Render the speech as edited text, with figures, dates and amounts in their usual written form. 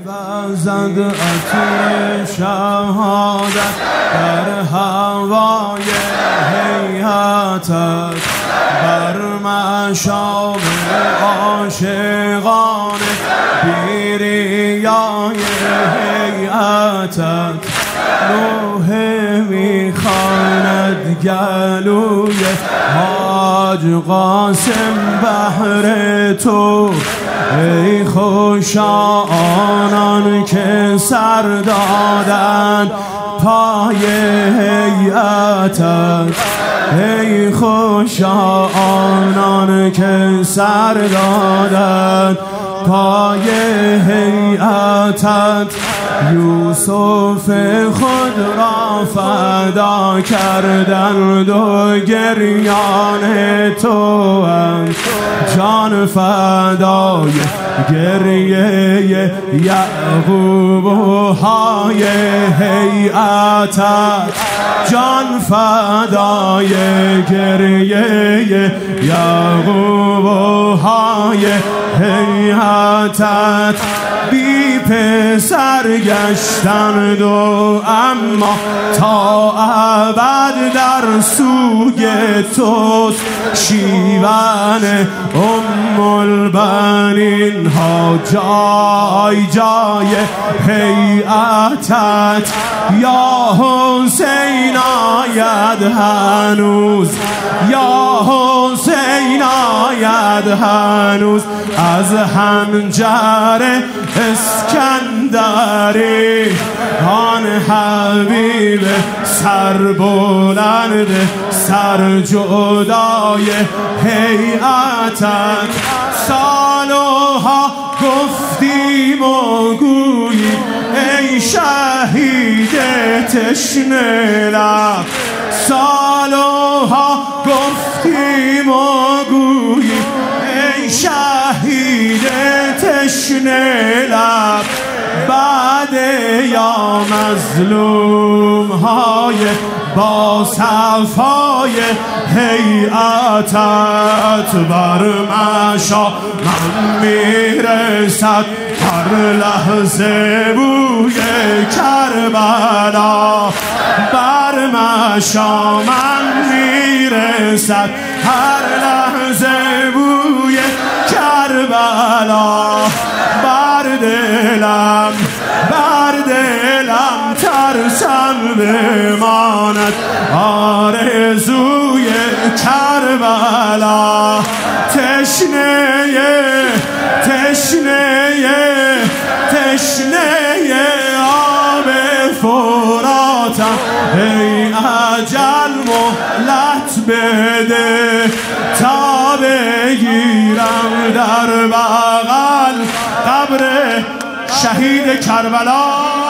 وزد عطر شهادت در هوای هیئتت، بر مشام عاشقان بیریای هیئتت. نوحه میخواند گلوی حاج قاسم بهر تو، ای خوشا آنان که سر دادند پای هیئتت. ای خوشا آنان که سر دادند پای هیئتت. یوسف خود را فدا کردند و گریان توام، جان فدای گریه یعقوب و های هیئتت، جان فدای گریه یعقوب و های هیئتت. بی پسر گشتند و اما تا ابد در سوی توست. شیون البنین ها جای جای هیئتت. یا حسین آید هنوز، یا حسین آید هنوز از حنجر اسکندری. آن حبیب سربلند سر جدای هیئتت. سالها گفتیم و گوییم ای شهید تشنه لب، سالها گفتیم و گوییم ای شهید تشنه لب. بعد یا مظلوم های با صفای هیئتت، بر مشا من میرسد هر لحظه بوی کربلا. بر مشا من میرسد هر لحظه بوی کربلا. بر دلم ترسم بماند آرزوی کربلا. تشنه آب فراتم، ای اجل مهلت بده تا بگیرم در بغل قبر شهید کربلا.